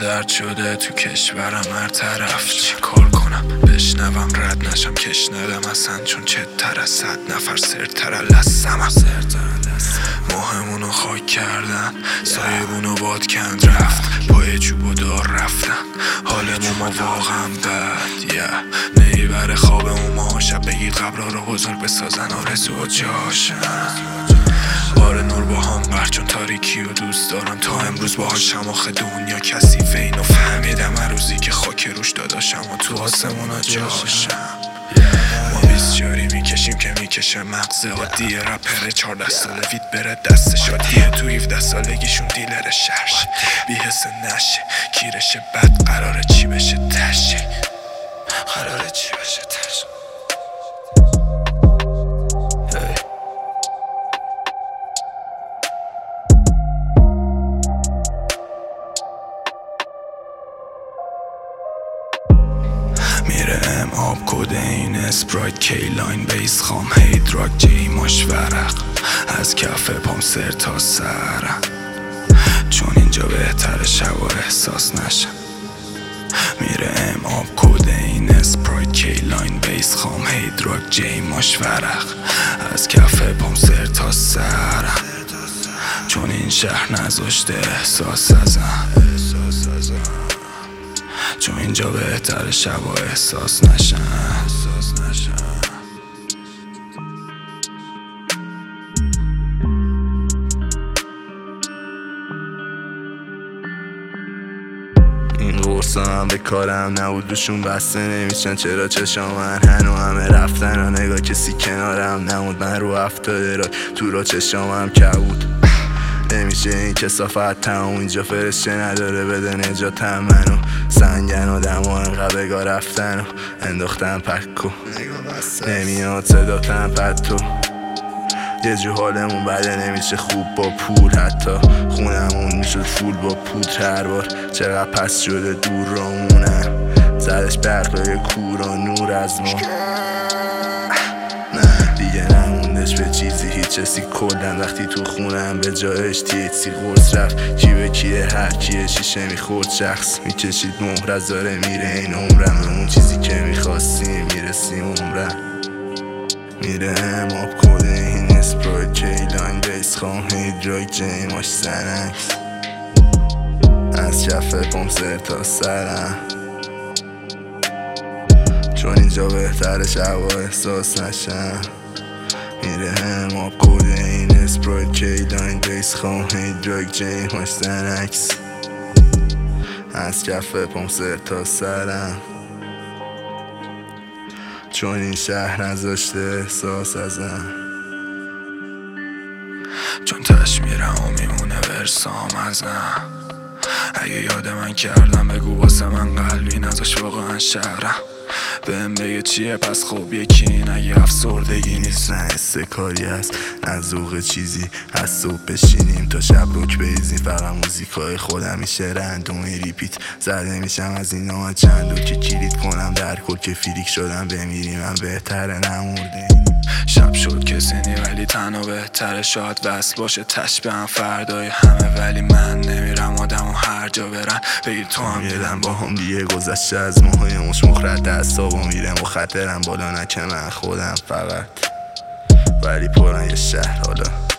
درد شده تو کشورم هر طرف. چی کار کنم بشنوم رد نشم کش ندم اصلا، چون چه تر از 100 نفر سرتر لسم. ماهمونو خاک کردن، سایبونو باد کند رفت، پای چوب و دار رفتن، حالمون ما واقعا بد. نیبر خوابمون ما شب بگید قبرها رو بزرگ بسازن، آرزو جاشن. آره نور با هم قرد چون تاریکی و دوست دارم، تا امروز باهاش شماخ دنیا کثیفه. اینو فهمیدم هر روزی که خاک روش داداشم و تو آسمونا جاشم. ما 20 جاری میکشیم که میکشه مغز عادی رپر 14 ساله وید بره دست شادیه، تو 17 سالگیشون دیلر شرش بی حس نشه کیرشه، بد قراره چی بشه تشه، قراره چی بشه تشه. میره ام آب کدین اسپرایت کیلاین بیس خام هیدراک جیماش ورق، از کف پام سر تا سرم، چون اینجا بهتره شب و احساس نشم. میره ام آب کدین اسپرایت کیلاین بیس خام هیدراک جیماش ورق، از کف پام سر تا سرم، چون این شهر نذاشته احساس ازم، چون اینجا بهتره شب و احساس نشم. این قرصا هم به کارم نبود، دوشون بسته نمیشن، چرا چشام من هنو همه رفتن و نگاه کسی کنارم نمود. من رو 70 را تو را چشامم کبود، نمیشه این کسافت تمام، اینجا فرشته نداره بده نجاتم. منو سنگن و دم و انقدر بگاه رفتن و انداختم پکو، نمیاد صداتم پتو. یه جو حالمون بده نمیشه خوب با پول، حتی خونمون میشد فول با پول. هر بار چقدر پس شده دور رامونم، زدش برقای کور و نور از ما. نه دیگه نموندش به چیزی هیچ چیزی کلن، وقتی تو خونم به جایش THC قرص رفت. کی به کیه هر کیه شیشه میخورد شخص، میکشید مهر از داره میره این عمرم، اون چیزی که میخواستیم میرسیم عمرم. میره ام آب کدین اسپرایت کیلاین بیس خام هیدراک جیماش زنکس، از کف پام سر تا سرم، چون اینجا بهتره شب و احساس نشم. میره ام آب کدین اسپرایت کیلاین بیس خام هیدراک جیماش زنکس، از کف پام سر تا سرم، چون این شهر نذاشته احساس ازم، چون تش میرم و میمونه ورسام ازم. اگه یاد من کردم بگو واسه من قلبی نذاش واقعا شهرم. بهم بگه چیه پس خب یکی این، اگه افسردگی نیست نه استکاری هست، نه ذوق چیزی از صبح بشینیم تا شب روک بریزیم. فقط موزیکای خودم میشه رندومی ریپیت زده میشم از این نامه چندو که کلید کنم در کل که فیلیک شدم بمیریم. من بهتره نمرده شب شد کسی نی ولی تنها بهتره، شاید وصل باشه تش به هم فردای همه، ولی من نمیرم آدم و هر جا برن بگیر تو هم یدم با هم دیگه گذشته از ماهای مش مخرد دستا و میرم و خطرم بالا نکنه من خودم فقط، ولی پرن یه شهر حالا